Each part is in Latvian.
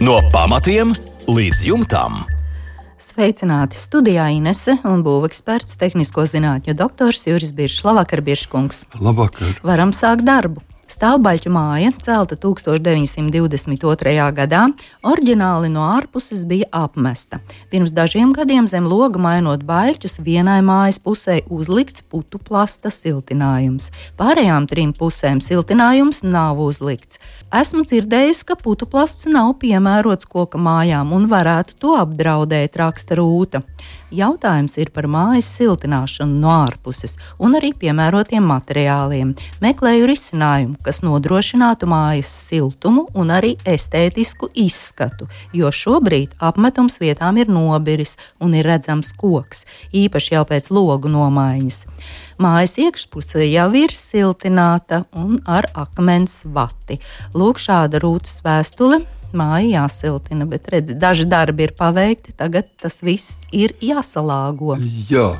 No pamatiem līdz jumtam. Sveicināti studijā Inese un būveksperts, tehnisko zinātņu doktors Juris Biršs. Labvakar, Birškungs. Labvakar. Varam sākt darbu. Stāvbaļķu māja, celta 1922. gadā, oriģināli no ārpuses bija apmesta. Pirms dažiem gadiem zem loga mainot baļķus, vienai mājas pusē uzlikts putu plasta siltinājums. Pārējām trim pusēm siltinājums nav uzlikts. Esmu dzirdējusi, ka putu plasts nav piemērots koka mājām un varētu to apdraudēt, raksta Rūta. Jautājums ir par mājas siltināšanu no ārpuses un arī piemērotiem materiāliem. Meklēju risinājumu, kas nodrošinātu mājas siltumu un arī estētisku izskatu, jo šobrīd apmetums vietām ir nobiris un ir redzams koks, īpaši jau pēc logu nomaiņas. Mājas iekšpuse jau ir siltināta un ar akmens vati. Lūk, šāda Rūtas vēstule. Māja jāsiltina, bet redzi, daži darbi ir paveikti, tagad tas viss ir jāsalāgo. Jā,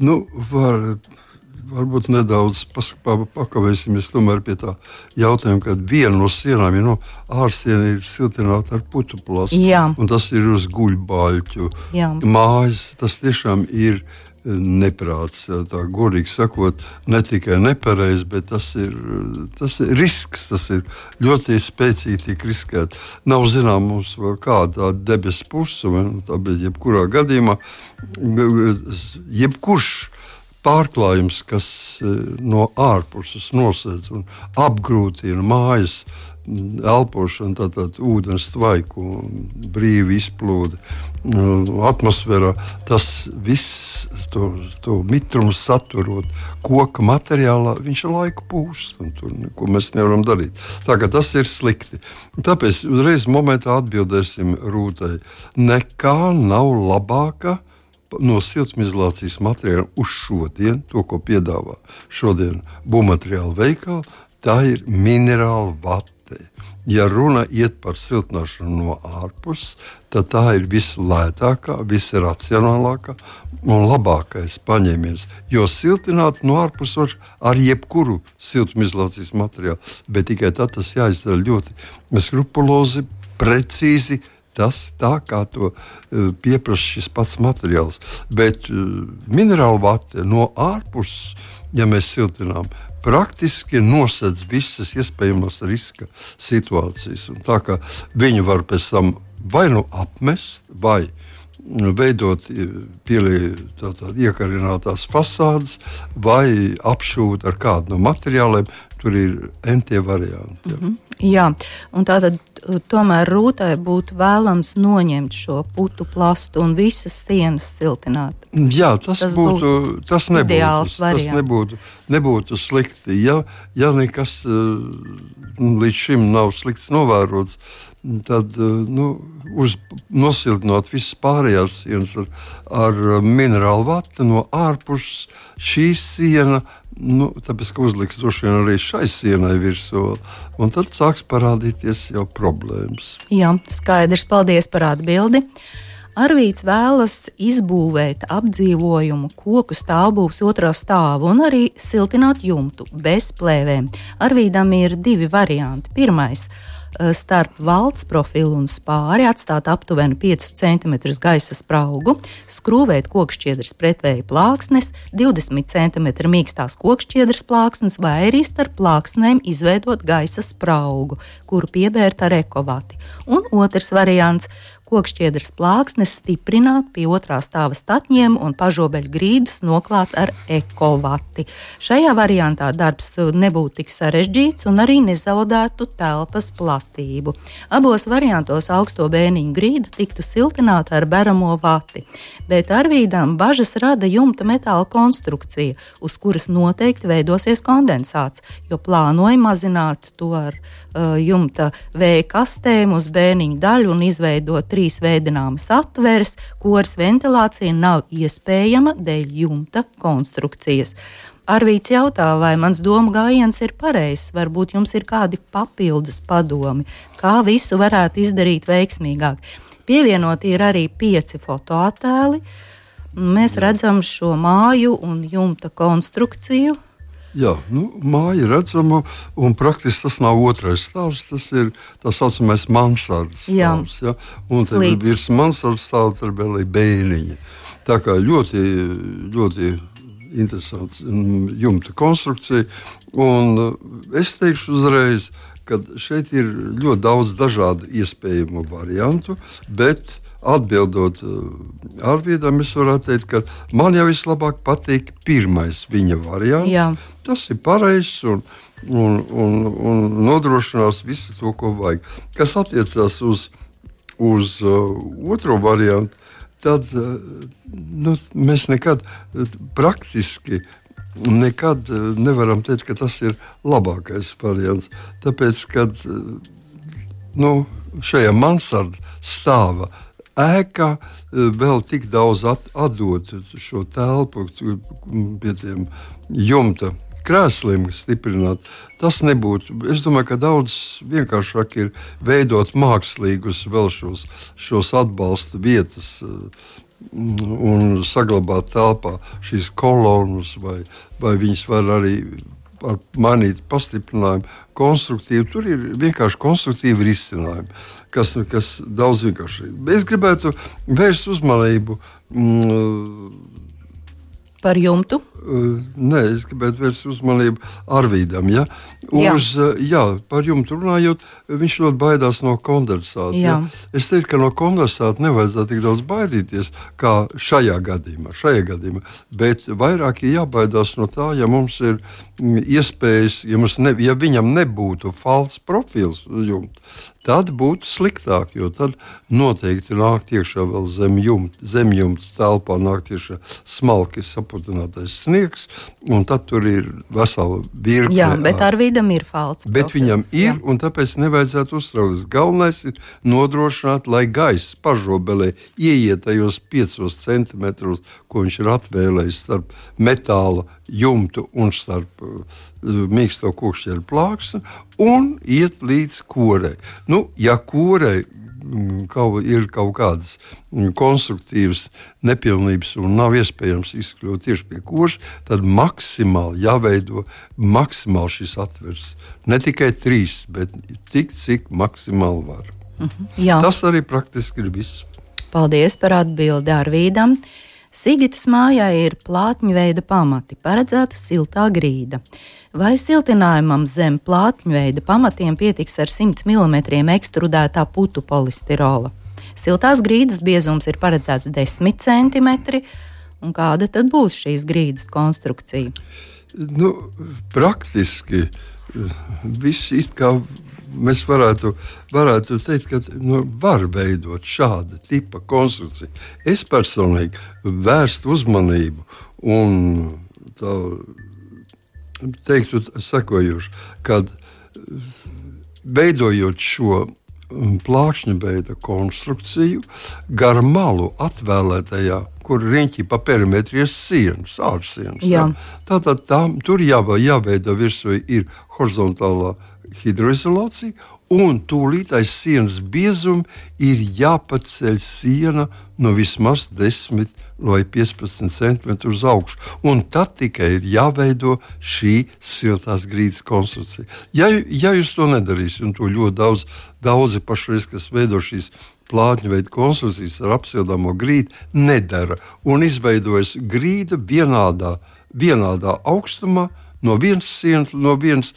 varbūt nedaudz pakavēsimies tomēr pie tā jautājuma, ka viena no sienām ārsiena ir siltināta ar putu plastu, un tas ir uz guļbaļķu. Mājas, tas tiešām ir neprāts, tā godīgi sakot, ne tikai nepareizi, bet tas ir risks, tas ir ļoti spēcīgi tiek riskēt. Nav zinām mums vēl kāda debesu puse, bet jebkurā gadījumā, jebkurš pārklājums, kas no ārpuses nosēdz un apgrūtina mājas elpošanu, tātad ūdens tvaiku, brīvi izplūdi atmosfērā, tas viss, to mitrumu saturot koka materiālā, viņš ar laiku pūst, un tur neko mēs nevaram darīt. Tā kā tas ir slikti. Tāpēc uzreiz momentā atbildēsim Rūtai. Nekā nav labāka no siltumizolācijas materiāla uz šodien, to, ko piedāvā šodien būvmateriālu veikali, tā ir minerāla vate. Ja runa iet par siltināšanu no ārpuses, tad tā ir vislētākā, visracionālākā un labākais paņēmiens. Jo siltināt no ārpuses var ar jebkuru siltumizolācijas materiālu, bet tikai tad tas jāizdara ļoti skrupulozi, precīzi, tas tā, kā to pieprasa šis pats materiāls. Bet minerāla vate no ārpuses, ja mēs siltinām, praktiski nosedz visas iespējamās riska situācijas. Un tā kā viņi var pēc tam vai apmest, vai veidot iekarinātās fasādes, vai apšūt ar kādu no materiāliem. Tur ir entie varianti. Jā, un tātad tomēr Rūtai būtu vēlams noņemt šo putu plastu un visas sienas siltināt. Jā, tas nebūtu slikti. Ja nekas līdz šim nav slikts novērots, tad nosiltinot visas pārējās sienas ar minerālu vati no ārpuses, šī siena, tāpēc, ka uzliks droši vien arī šai sienai virsū, un tad sāks parādīties jau problēmas. Jā, skaidrs, paldies par atbildi. Arvīts vēlas izbūvēt apdzīvojumu koku stāvbūves otrā stāvu un arī siltināt jumtu bez plēvēm. Arvīdam ir divi varianti. Pirmais, starp valsts profilu un spāri atstāt aptuveni 5 cm gaisa spraugu, skrūvēt kokšķiedras pretvēja plāksnes, 20 cm mīkstās kokšķiedras plāksnes vai arī starp plāksnēm izveidot gaisa spraugu, kuru piebērt ar ekovati. Un otrs variants, kokšķiedras plāksnes stiprināt pie otrā stāva statņiem un pažobeļu grīdus noklāt ar ekovati. Šajā variantā darbs nebūtu tik sarežģīts un arī nezaudētu telpas platību. Abos variantos augsto bēniņu grīda tiktu siltināta ar beramo vati, bet Arvīdam bažas rada jumta metāla konstrukcija, uz kuras noteikti veidosies kondensāts, jo plānoja mazināt to ar jumta vēja kastēm uz bēniņu daļu un izveidot 3 veidināmas atveres, kuras ventilācija nav iespējama dēļ jumta konstrukcijas. Arvīts jautā, vai mans domu gājiens ir pareizs, varbūt jums ir kādi papildus padomi, kā visu varētu izdarīt veiksmīgāk. Pievienoti ir arī 5 fotoattēli. Mēs redzam šo māju un jumta konstrukciju. Jā, māja redzama, un praktiski tas nav otrais stāvs, tas ir tā saucamais mansardas stāvs. Ja? Un tad virs mansardas stāv tur vēl bēniņi. Tā kā ļoti, ļoti interesants jumta konstrukcija. Un es teikšu uzreiz, ka šeit ir ļoti daudz dažādu iespējamu variantu, bet atbildot Arvīdam, es varētu teikt, ka man jau vislabāk patīk pirmais viņa variants. Jā. Tas ir pareizs un nodrošinās visu to, ko vajag. Kas attiecās uz otro variantu, tad mēs praktiski nekad nevaram teikt, ka tas ir labākais variants. Tāpēc, kad šajā mansarda stāva ēkā vēl tik daudz atdot šo telpu pie tiem jumta krēsliem stiprināt, tas nebūtu. Es domāju, ka daudz vienkāršāk ir veidot mākslīgus vēl šos atbalsta vietas un saglabāt telpā šīs kolonas, vai viņas var arī mainīt pastiprinājumu konstruktīvi. Tur ir vienkārši konstruktīvi risinājumi, kas daudz vienkāršāk. Es gribētu vērst uzmanību par jumtu? Nē, es gribētu vērst uzmanību Arvīdam. Ja? Par jumtu runājot, viņš ļoti baidās no kondensāta. Ja? Es teiktu, ka no kondensāta nevajadzētu tik daudz baidīties, kā šajā gadījumā. Bet vairāk ir jābaidās no tā, ja mums ir iespējas, ja viņam nebūtu falts profils uz jumta, tad būtu sliktāk, jo tad noteikti nāk iekšā vēl zem jumta telpā nāk iekšā smalki saputinātais sniegs, un tad tur ir vesela virkne. Jā, bet Arvīdam ir falts profils. Bet viņam ir, un tāpēc nevajadzētu uztraukties. Galvenais ir nodrošināt, lai gaiss pažobelē ieiet tajos 5 centimetros, ko viņš ir atvēlējis starp metāla jumtu un starp mīksto kokšķeru plāksni un iet līdz korei. Ja korei ir kaut kādas konstruktīvas nepilnības un nav iespējams izkļūt tieši pie koras, tad maksimāli jāveido šis atvers. Ne tikai 3, bet tik, cik maksimāli var. Tas arī praktiski ir viss. Paldies par atbildi Arvīdam. Sigitas mājai ir plātņveida pamati, paredzēta siltā grīda. Vai siltinājumam zem plātņveida pamatiem pietiks ar 100 mm ekstrudētā putu polistirola? Siltās grīdas biezums ir paredzēts 10 cm. Un kāda tad būs šīs grīdas konstrukcija? Praktiski viss it kā mēs varētu teikt, ka var veidot šāda tipa konstrukciju. Es personīgi vērstu uzmanību un teiktu sekojoši, kad veidojot šo plākšņa veida konstrukciju, gar malu atvēlētajā, kur riņķī pa perimetru ir sienas, ārsienas. Tātad tur jāveido virsū ir horizontālā hidroizolācija, un tūlīt aiz sienas biezuma ir jāpaceļ siena no vismaz 10 vai 15 cm uz augšu. Un tad tikai ir jāveido šī siltās grīdas konstrukcija. Ja jūs to nedarīsiet, un to ļoti daudzi pašreiz, kas veido šīs plātņu veidu konstrukcijas ar apsildāmo grīdu, nedara. Un izveidojas grīda vienādā augstumā, no vienas sienas, no vienas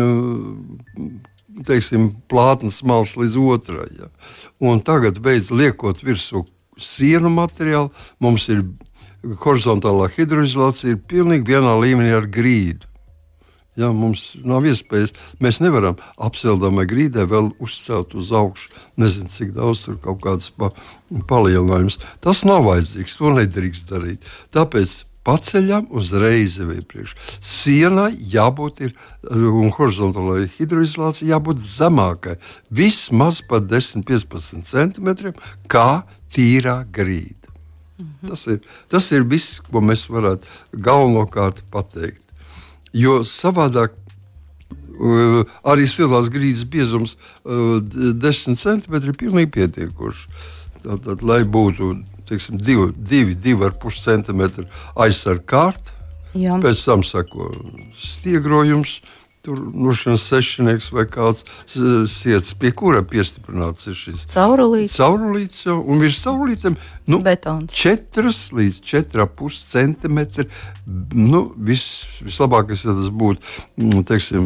plātnes malas līdz otrai. Ja. Un tagad liekot virsū sienu materiālu, mums ir horizontālā hidroizolācija, ir pilnīgi vienā līmenī ar grīdu. Ja, mums nav iespējas, mēs nevaram apsildāmai grīdai vēl uzcelt uz augšu, nezinu, cik daudz tur kaut kādas palielinājums. Tas nav vajadzīgs, to nedrīkst darīt. Tāpēc paceļam uzreiz iepriekš. Sienai jābūt un horizontālai hidroizolācijai jābūt zemākai, vismaz pat 10-15 cm, kā tīrā grīda. Tas ir viss, ko mēs varētu galvenokārt pateikt. Jo savādāk arī siltās grīdas biezums 10 cm ir pilnīgi pietiekoši. Tātad, lai būtu 2,5 cm aizsarga kārta, Jā. Pēc tam sako stiegrojums, tur nošanas sešnieks vai kāds siets, pie kura piestiprināts ir šis Caurulītes. Caurulītes jau, un virs caurulītēm Betons. 4 līdz 4,5 centimetri. Vislabākais, ja tas būtu, teiksim,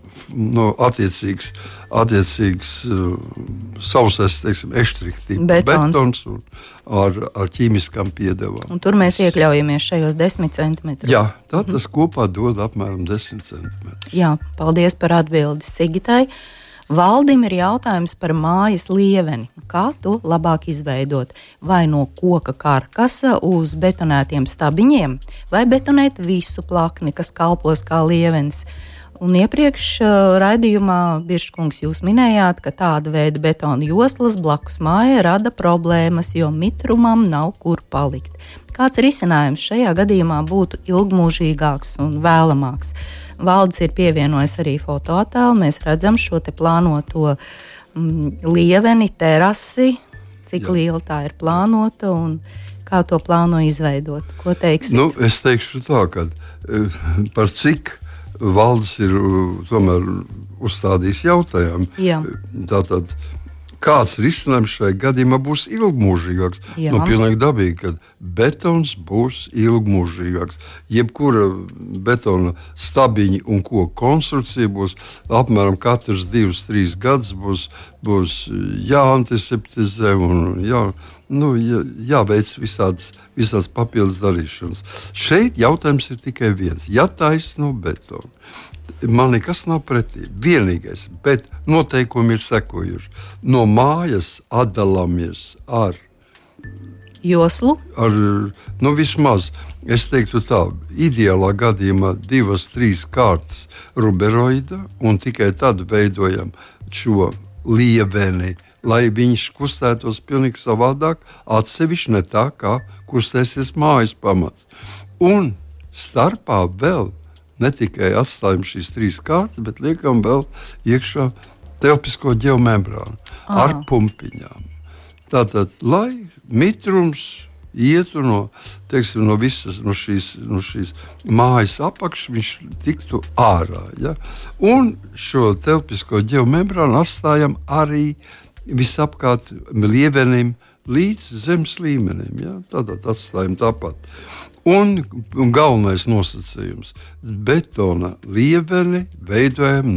attiecīgs sausais, teiksim, eštriktība betons un ar ķīmiskām piedevām. Un tur mēs iekļaujamies šajos 10 centimetrus. Jā, tas kopā dod apmēram 10 centimetrus. Jā, paldies par atbildi Sigitai. Valdim ir jautājums par mājas lieveni. Kā to labāk izveidot? Vai no koka karkasa uz betonētiem stabiņiem, vai betonēt visu plakni, kas kalpos kā lievenis? Un iepriekš raidījumā, Birškungs, jūs minējāt, ka tāda veida betona joslas blakus mājai rada problēmas, jo mitrumam nav kur palikt. Kāds risinājums šajā gadījumā būtu ilgmūžīgāks un vēlamāks? Valdis ir pievienojis arī fotoattēlu. Mēs redzam šo te plānoto lieveni, terasi, cik liela tā ir plānota un kā to plāno izveidot. Ko teiksit? Es teikšu tā, ka par cik Valdis ir tomēr uzstādījis jautājumu. Tātad, kāds risinājums šajā gadījumā būs ilgmūžīgāks? Pilnīgi dabīgi, ka betons būs ilgmūžīgāks. Jebkura betona stabiņa un koku konstrukcija būs apmēram katrs 2-3 gadus būs jāantiseptizē un jāveic visādas papildus darīšanas. Šeit jautājums ir tikai viens. Ja taisno betonu, man nekas nav pretī. Vienīgais, bet noteikumi ir sekojuši. No mājas atdalāmies ar joslu. Vismaz, es teiktu tā, ideālā gadījumā 2-3 kārtas ruberoida, un tikai tad veidojam šo lieveni, lai viņš kustētos pilnīgi savādāk, atsevišķi ne tā, kā kustēsies mājas pamats. Un starpā vēl ne tikai atstājam šīs 3 kārtas, bet liekam vēl iekšā telpisko ģeomembrānu ar pumpiņām. Tātad, lai mitrums ietu no šīs mājas apakšas, viņš tiktu ārā. Ja? Un šo telpisko ģeomembrānu atstājam arī visapkārt lievenim līdz zemes līmenim. Ja? Tātad atstājam tāpat. Un galvenais nosacījums - betona lieveni veidojam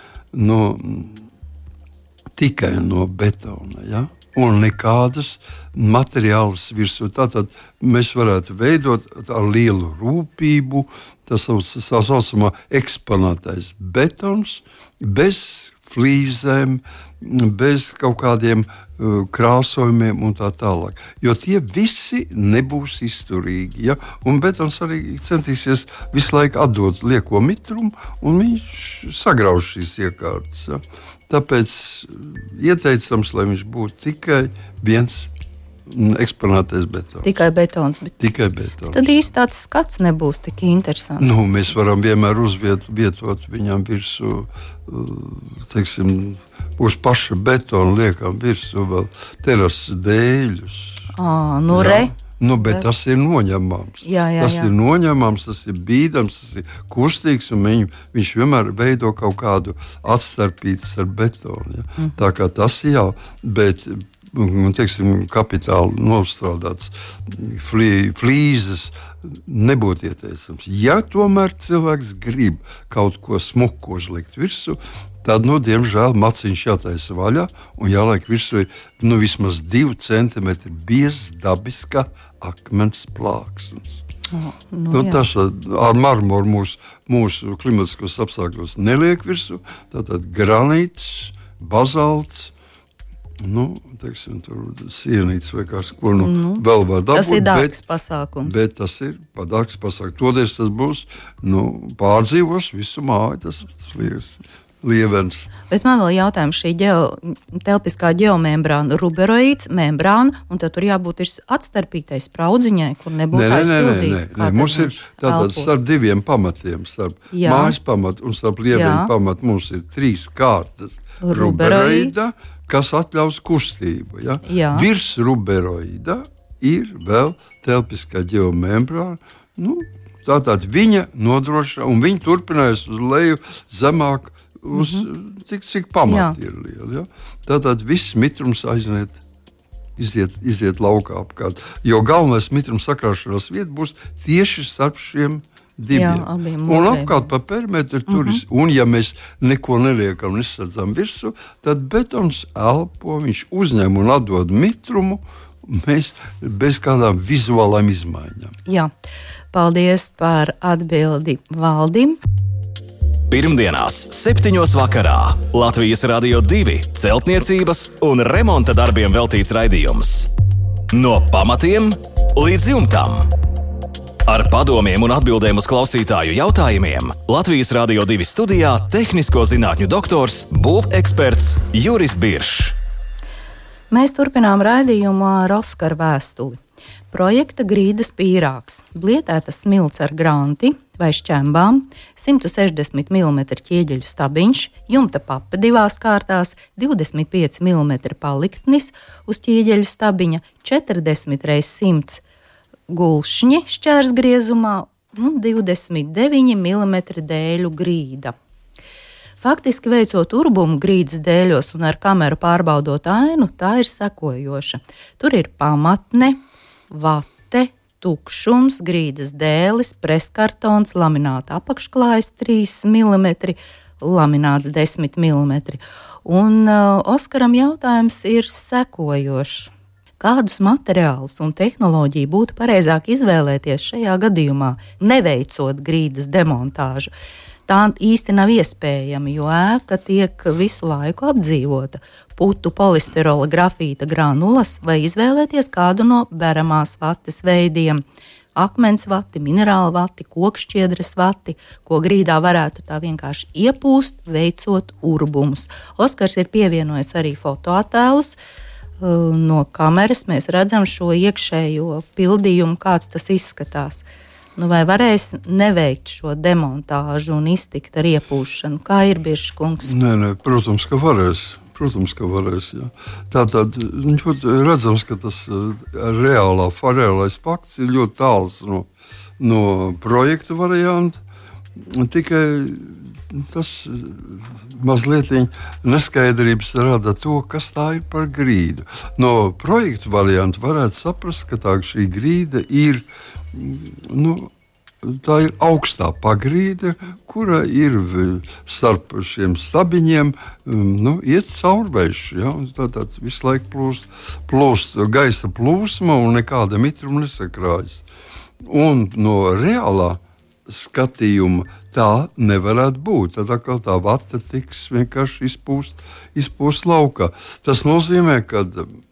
tikai no betona. Ja? Un nekādas materiālus virsū. Tātad mēs varētu veidot ar lielu rūpību tā saucamā eksponētais betons, bez flīzēm, bez kaut kādiem krāsojumiem un tā tālāk. Jo tie visi nebūs izturīgi. Ja? Un betons arī centīsies visu laiku atdot lieko mitrumu, un viņš sagrauž šīs iekārtas. Ja? Tāpēc ieteicams, lai viņš būtu tikai viens eksponētais betons. Tikai betons. Tikai betons. Tad īsti tāds skats nebūs tik interesants. Mēs varam vienmēr uzvietot viņam virsū, teiksim, uz paša betona liekam virsū vēl terases dēļus. Bet tas ir noņemams. Tas ir noņemams, tas ir bīdams, tas ir kustīgs, un viņš vienmar veido kaut kādu atstarpītas ar betonu. Ja? Tā kā tas jau, bet kapitāli nostrādāts flīzes nebūtu ieteicams. Ja tomēr cilvēks grib kaut ko smuku uzlikt virsū, tad, diemžēl, maciņš jātaisa vaļā un jāliek virsū vismaz 2 centimetri biezs dabiska akmens plāksnes. Tas ar marmoru mūsu klimatiskos apstākļos neliek virsū. Tātad granīts, bazalts, tur sienīts vai kāds, ko vēl var dabūt. Tas ir dārgs pasākums. Bet tas ir dārgs pasākums. Todēļ tas būs, pārdzīvos visu māju, tas lievens. Bet man vēl jautājums, šī telpiskā ģeomembrāna, ruberoīds, membrāna, un tad tur jābūt atstarpītai spraudziņai, kur nebūtu aizpildīta. Nē, mums ir tātad starp 2 pamatiem, starp mājas pamatu un starp lieveņu pamatu mums ir 3 kārtas ruberoīda, kas atļaus kustību. Ja? Virs ruberoīda ir vēl telpiskā ģeomembrāna, Tātad viņa nodrošina, un viņa turpinājās uz leju zemāk, cik pamati ir lieli. Ja? Tātad viss mitrums iziet laukā apkārt. Jo galvenais mitrums sakrāšanās vieta būs tieši starp šiem diviem. Un apkārt pa perimetru tur ir. Un ja mēs neko neliekam, nesadzam virsū, tad betons elpo, viņš uzņem un atdod mitrumu, mēs bez kādām vizuālām izmaiņām. Jā, paldies par atbildi Valdim. Pirmdienās, 7. vakarā Latvijas Radio 2 celtniecības un remonta darbiem veltīts raidījums. No pamatiem līdz jumtam. Ar padomiem un atbildēm uz klausītāju jautājumiem Latvijas Radio 2 studijā tehnisko zinātņu doktors, būveksperts Juris Biršs. Mēs turpinām raidījumu ar Oskara vēstuli. Projekta grīdas pīrāgs, blietētas smilts ar granti vai šķembām, 160 mm ķieģeļu stabiņš, jumta papa 2 kārtās, 25 mm paliktnis uz ķieģeļu stabiņa, 40 x 100 gulšņi šķērsgriezumā un 29 mm dēļu grīda. Faktiski veicot urbumu grīdas dēļos un ar kameru pārbaudot ainu, tā ir sekojoša. Tur ir pamatne, vate, tukšums, grīdas dēlis, preskartons, lamināta apakšklājas 3 mm, lamināts 10 mm. Un Oskaram jautājums ir sekojošs. Kādus materiālus un tehnoloģiju būtu pareizāk izvēlēties šajā gadījumā, neveicot grīdas demontāžu? Tā īsti nav iespējama, jo ēka tiek visu laiku apdzīvota. Putu polistirola grafīta granulas vai izvēlēties kādu no beramās vates veidiem. Akmens vati, minerāla vati, kokšķiedras vati, ko grīdā varētu tā vienkārši iepūst, veicot urbumus. Oskars ir pievienojis arī fotoattēlus. No kameras mēs redzam šo iekšējo pildījumu, kāds tas izskatās. Vai varēs neveikt šo demontāžu un iztikt ar iepūšanu? Kā ir, Biršs kungs? Nē, protams, ka varēs. Jā. Tātad redzams, ka tas reālais fakts ir ļoti tāls no projekta varianta. Tikai tas mazliet neskaidrības rada to, kas tā ir par grīdu. No projekta varianta varētu saprast, ka šī grīda ir, tā ir augstā pagrīde, kura ir starp šiem stabiņiem, iet caurvējš. Ja? Tātad visu laiku plūst gaisa plūsma un nekāda mitruma nesakrājas. Un no reālā skatījuma tā nevarētu būt. Tad atkal tā vata tiks vienkārši izpūst laukā. Tas nozīmē, ka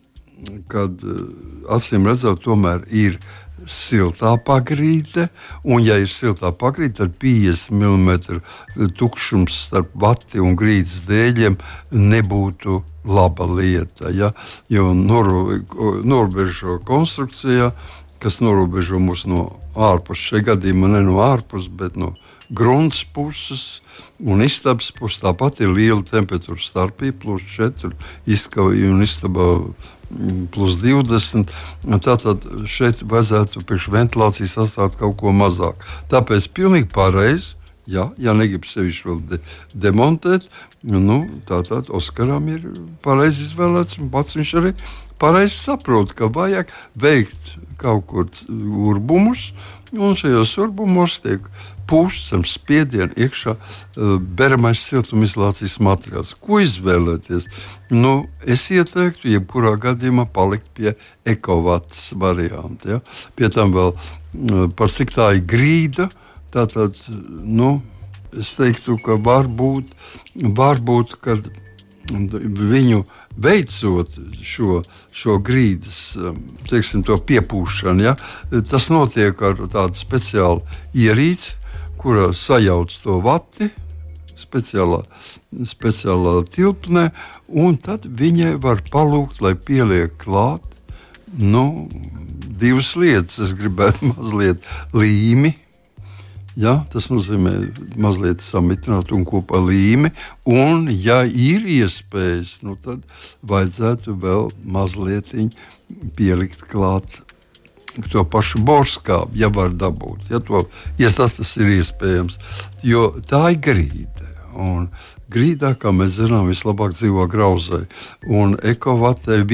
acīm redzot, tomēr ir siltā pagrīde, un ja ir siltā pagrīde, tad 50 mm tukšums starp vati un grīdas dēļiem nebūtu laba lieta. Ja? Jo norobežo konstrukcijā, kas norobežo mūs no ārpuses, šajā gadījumā ne no ārpuses, bet no grunts puses un istabas puses, tāpat ir liela temperatūra starpība, +4, izskavī un istabā +20. Tātad šeit vajadzētu priekš ventilācijas atstāt kaut ko mazāk. Tāpēc pilnīgi pareizi, ja negrib sevišķi vēl demontēt, tātad Oskaram ir pareizi izvēlēts, un pats viņš arī pareizi saprot, ka vajag veikt kaut kur urbumus, un šajos urbumos tiek pūsts ar spiedienu iekšā beramais siltumizolācijas materiāls. Ko izvēlēties? Es ieteiktu, jebkurā gadījumā palikt pie ekovats varianta. Ja? Pie tam vēl par cik tā ir grīda, tātad, es teiktu, ka varbūt, kad viņu veicot šo grīdas, to piepūšanu, ja, tas notiek ar tādu speciālu ierīci, kurā sajauc to vati speciālā tilpnē, un tad viņai var palūgt, lai pieliek klāt divas lietas. Es gribētu mazliet līmi. Ja, tas nozīmē mazliet samitrināt un kopā līmi, un, ja ir iespējas, tad vajadzētu vēl mazliet pielikt klāt to pašu borskābu, ja var dabūt, ja tas ir iespējams, jo tā ir grīda. Un grīdā, kā mēs zinām, vislabāk dzīvo grauzai. Un ekovatē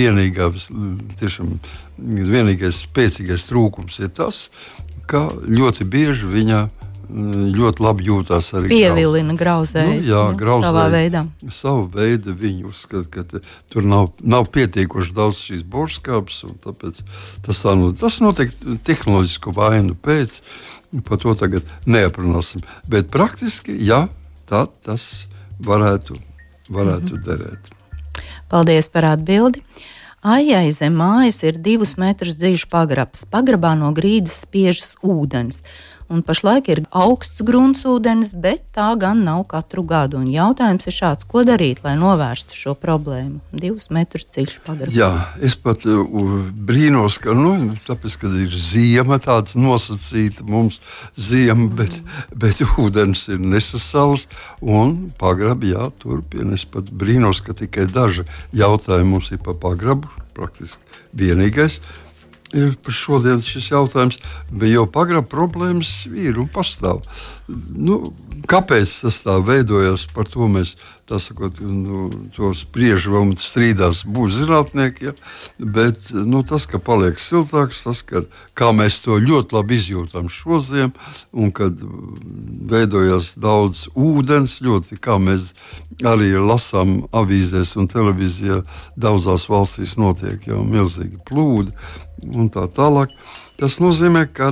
vienīgais spēcīgais trūkums ir tas, ka ļoti bieži viņa ļoti labi jūtās arī pievilina grauzējs, savā veidā. Savu veidu viņi uzskata, ka tur nav pietiekoši daudz šīs borskābes, un tāpēc tas notiek tehnoloģisku vainu pēc, par to tagad neaprunāsim. Bet praktiski, tad tas varētu derēt. Paldies par atbildi. Aijai zem mājas ir 2 metrus dziļš pagrabs. Pagrabā no grīdas spiežas ūdens. Un pašlaik ir augsts gruntsūdens, bet tā gan nav katru gadu. Un jautājums ir šāds, ko darīt, lai novērstu šo problēmu? 2 metrus dziļš pagrabs. Jā, es pat brīnos, ka, tāpēc, kad ir ziema, tāds nosacīta mums ziema, bet ūdens ir nesasals un pagrabi jāturpina. Es pat brīnos, ka tikai daži jautājumi mums ir par pagrabu, praktiski vienīgais. Ir par šodien šis jautājums, bet jau pagraba problēmas ir un pastāv. Kāpēc tas tā veidojas, par to mēs to spriežam un strīdās būs zinātnieki, bet tas, ka paliek siltāks, tas, kā mēs to ļoti labi izjūtam šodien, un kad veidojas daudz ūdens, ļoti, kā mēs arī lasām avīzēs un televīzijā, daudzās valstīs notiek jau milzīgi plūdi, un tā tālāk. Tas nozīmē, ka,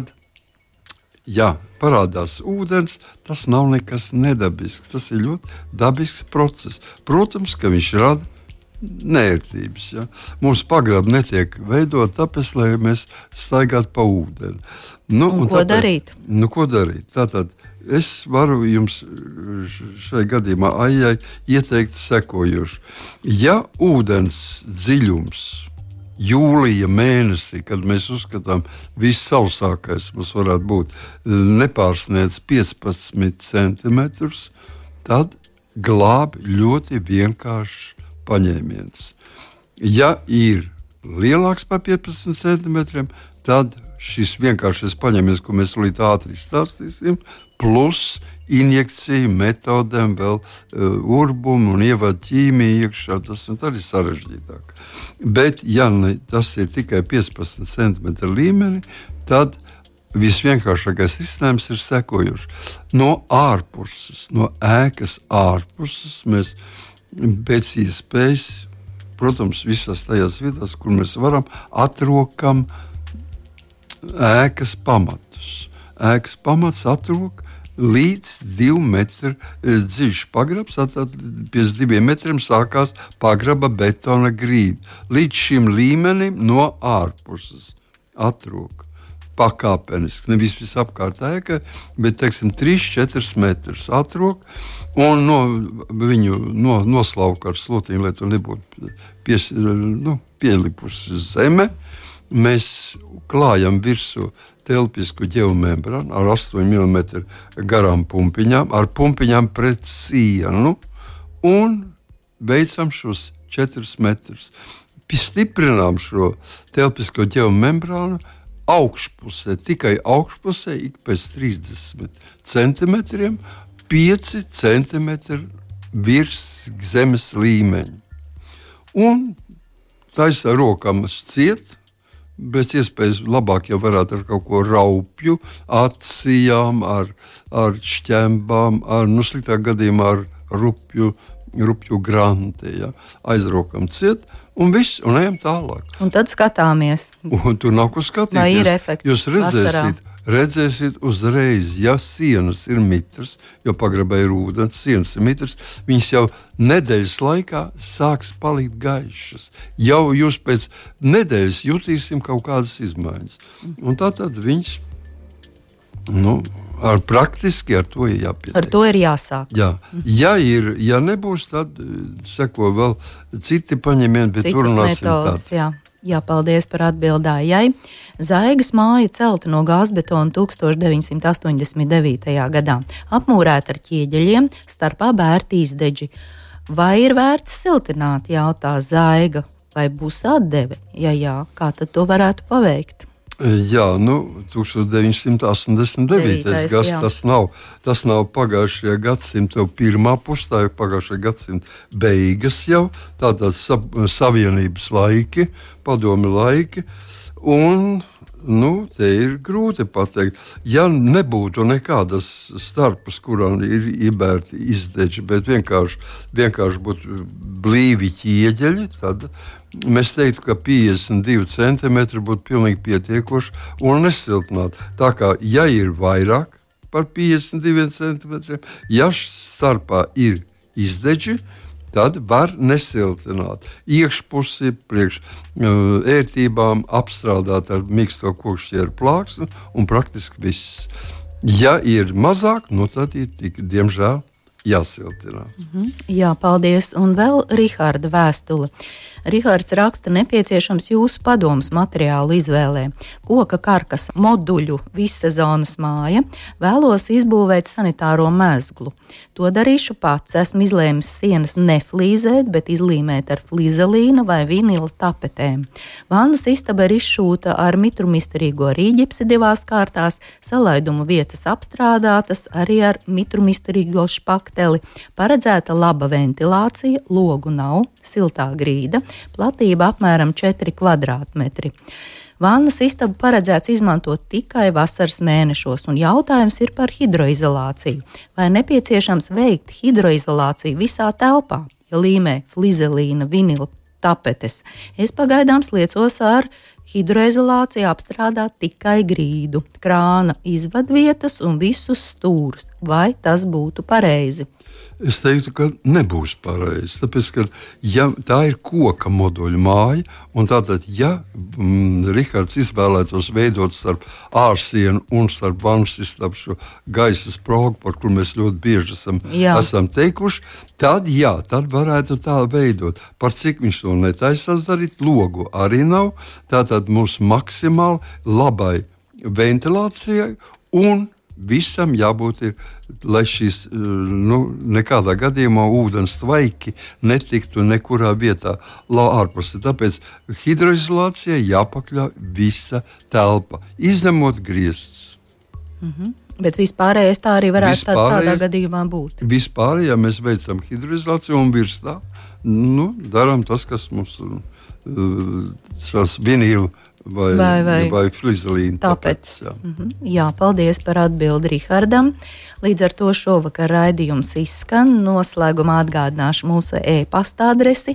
parādās ūdens, tas nav nekas nedabisks. Tas ir ļoti dabisks process. Protams, ka viņš rada neērtības. Mums pagrabi netiek veidot tāpēc, lai mēs staigātu pa ūdeni. Ko darīt? Ko darīt? Tātad es varu jums šai gadījumā Aijai ieteikt sekojošu. Ja ūdens dziļums jūlija mēnesī, kad mēs uzskatām, vissausākais mums varētu būt nepārsniedz 15 centimetrus, tad glāb ļoti vienkāršs paņēmiens. Ja ir lielāks par 15 centimetriem, tad šis vienkāršais paņēmiens, ko mēs līdz ātri stāstīsim, plus injekciju metodēm, vēl urbumu un ievada ķīmiju iekšā, tas ir sarežģītāk. Bet, ja tas ir tikai 15 cm līmeni, tad visvienkāršākais risinājums ir sekojošs. No ārpuses, no ēkas ārpuses mēs pēc iespējas, protams, visās tajās vietās, kur mēs varam, atrokam ēkas pamatus. Ēkas pamats atrok līdz 2 metru dziļš pagrabs, tad pēc 2 metriem sākās pagraba betona grīda. Līdz šim līmenim no ārpuses atrok pakāpeniski, nevis visapkārt ēkai, bet, 3-4 metrus atrok un viņu noslauka ar slotīm, lai to nebūtu pielipusi zeme. Mēs klājam virsū telpisku ģeomembrānu ar 8 mm garām pumpiņām, ar pumpiņām pret sienu un veicam šos 4 metrus. Stiprinām šo telpisko ģeomembrānu augšpusē, tikai augšpusē, ik pēc 30 centimetriem, 5 centimetri virs zemes līmeņa. Un taisa rokamas ciet, bet iespējas labāk jau varētu ar kaut ko raupju, atsijām, ar šķembām, sliktā gadījumā ar rupju granti. Aizrokam ciet un viss, un ejam tālāk. Un tad skatāmies. Un tur nav ko skatīties. Vai ir efekts? Jūs redzēsiet uzreiz, ja sienas ir mitras, jo pagrabā ir ūdens, sienas ir mitras, viņas jau nedēļas laikā sāks palikt gaišas. Jau jūs pēc nedēļas jutīsim kaut kādas izmaiņas. Un tātad viņas, praktiski ar to ir jāpietiek. Ar to ir jāsāk. Jā. Ja nebūs, tad seko vēl citi paņemieni, bet tur runāsim tādu. Jā, paldies par atbildājai. Zaigas māja celta no gāzbetona 1989. gadā. Apmūrēta ar ķieģeļiem, starpā bērti izdeģi. Vai ir vērts siltināt, jautā Zaiga, vai būs atdeve? Ja jā, kā tad to varētu paveikt? Jā, 1989. gads, tas nav pagājušajā gadsimta pirmā pusē, tā ir pagājušajā gadsimta beigas jau, tātad savienības laiki, padomi laiki, un te ir grūti pateikt. Ja nebūtu nekādas starpes, kurām ir iebērti izdeģi, bet vienkārši būtu blīvi ķieģeļi, tad mēs teiktu, ka 52 centimetri būtu pilnīgi pietiekoši un nesiltināti. Tā kā, ja ir vairāk par 52 centimetriem, ja starpā ir izdeģi, tad var nesiltināt. Iekšpusi priekš ērtībām apstrādāt ar mīksto kokšķieru plāksni un praktiski viss. Ja ir mazāk, tad ir diemžēl jāsiltinā. Jā, paldies. Un vēl Riharda vēstule. Rihards raksta, nepieciešams jūsu padoms materiālu izvēlē. Koka karkas moduļu vissezonas māja, vēlos izbūvēt sanitāro mezglu. To darīšu pats. Esmu izlēmis sienas neflīzēt, bet izlīmēt ar flizelīna vai vinila tapetēm. Vannas istaba ir izšūta ar mitrumisturīgo rīģipsi 2 kārtās, salaidumu vietas apstrādātas arī ar mitrumisturīgo špakteli, paredzēta laba ventilācija, logu nav, siltā grīda, platība apmēram 4 kvadrātmetri. Vannas istabu paredzēts izmantot tikai vasaras mēnešos, un jautājums ir par hidroizolāciju. Vai nepieciešams veikt hidroizolāciju visā telpā, ja līmē flizelīna, vinila tapetes? Es pagaidām sliecos ar hidroizolāciju apstrādāt tikai grīdu, krāna izvadvietas un visus stūrus. Vai tas būtu pareizi? Es teiktu, ka nebūs pareizi. Tāpēc, ka ja tā ir koka moduļu māja, un tātad, ja Rihards izvēlētos veidot starp ārsienu un starp vannas istabu šo gaisa sprogu, par kur mēs ļoti bieži esam teikuši, tad varētu tā veidot. Par cik viņš to netaisās darīt, logu arī nav. Tātad mums maksimāli labai ventilācijai un visam jābūt ir, lai šīs nekādā gadījumā ūdens tvaiki netiktu nekurā vietā ārpusē. Tāpēc hidroizolācijai jāpakļauj visa telpa, izņemot griestus. Bet vispārējais tā arī varētu tādā gadījumā būt. Vispārējā mēs veicam hidroizolāciju un virs tā darām tas, kas mums šās vinīlu vai flizelīna tāpēc. Jā, paldies par atbildi Rihardam. Līdz ar to šovakar raidījums izskan. Noslēgumā atgādināšu mūsu e-pasta adresi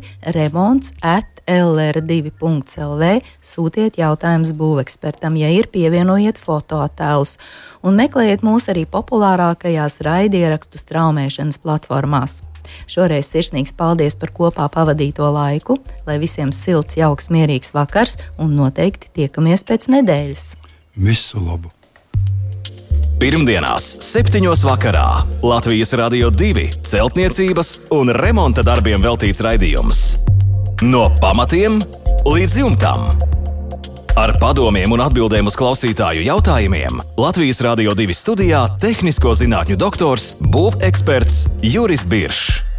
remonts@lr2.lv. Sūtiet jautājumus būvekspertam, ja ir, pievienojiet fotoattēlus un meklējiet mūs arī populārākajās raidierakstu straumēšanas platformās. Šoreiz sirsnīgs paldies par kopā pavadīto laiku, lai visiem silts, jauks, mierīgs vakars un noteikti tiekamies pēc nedēļas. Visu labu! Pirmdienās 7:00 vakarā Latvijas Radio 2 celtniecības un remonta darbiem veltīts raidījums. No pamatiem līdz jumtam. Ar padomiem un atbildēm uz klausītāju jautājumiem Latvijas Radio 2 studijā tehnisko zinātņu doktors, būveksperts Juris Biršs.